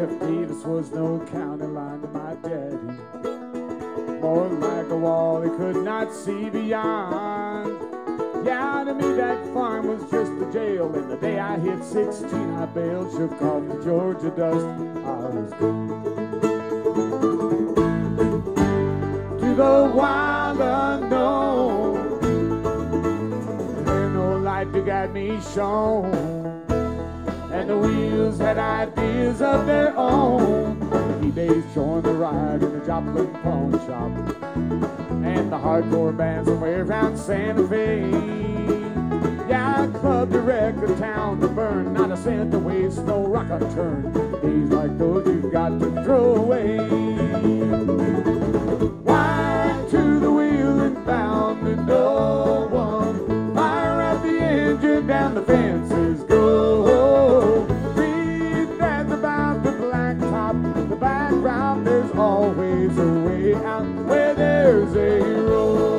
Jeff Davis was no county line to my daddy. More like a wall he could not see beyond. Yeah, to me that farm was just a jail. And the day I hit 16 I bailed, shook off the Georgia dust. I was good to the wild unknown, where no light to guide me shone, and the wheels had ideas of their own. The days joined the ride in the Joplin pawn shop, and the hardcore bands somewhere around Santa Fe. Yeah, I clubbed to wreck the town to burn, not a cent to waste, no rock a turn. Days like those you've got to throw away. Wired to the wheel and bound to no one. Fire up the engine, down the fences go. Breathe as about the blacktop, the background. There's always a way out where there's a road.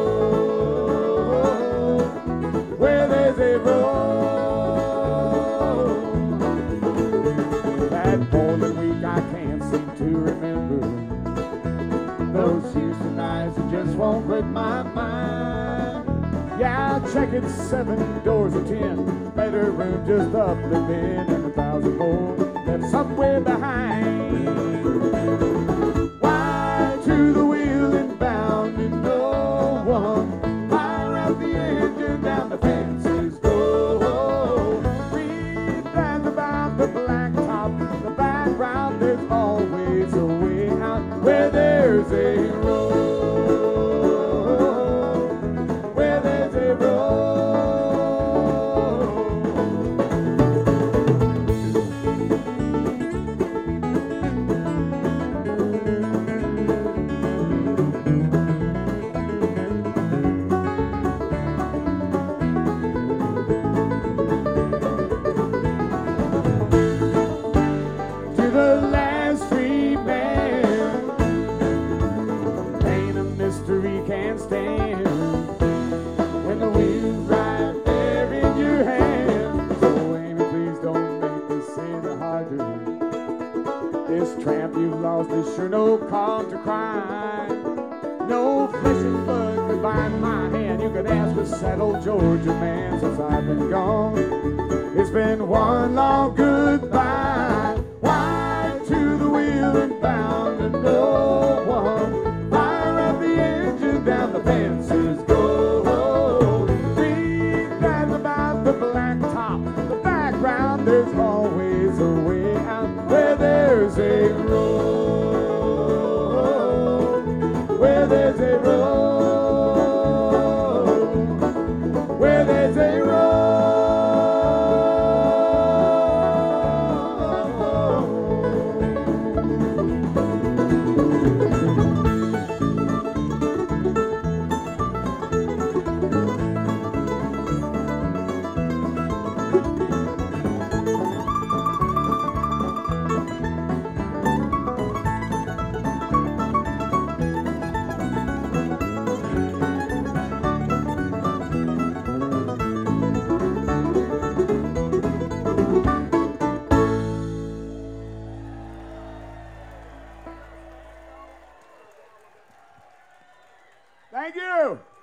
Where there's a road. That Poland week I can't seem to remember. Those Houston nights that just won't quit my mind. Yeah, I'll check it 7 doors of 10. Better room just up the bin, and 1,000 more left somewhere behind. Wide to the wheel and bound to no one. Fire up the engine, down the fences go. Breathe and about the blacktop, the background. There's always a way out where there's a road. Where there's a road. To the last free man, pain a mystery can't stand when the wheel's right there in your hand. So Amy, please don't make this any harder. This tramp you've lost is sure no cause to cry. No flesh and blood could bind my hand. You can ask the sad old Georgia man. Since I've been gone, it's been one long goodbye. Wide to the wheel and bound to no one. Fire up the engine, down the fences go. Breathe and about the blacktop, the background. There's always a way out where there's a road. Where there's a road. Where there's a road. Thank you.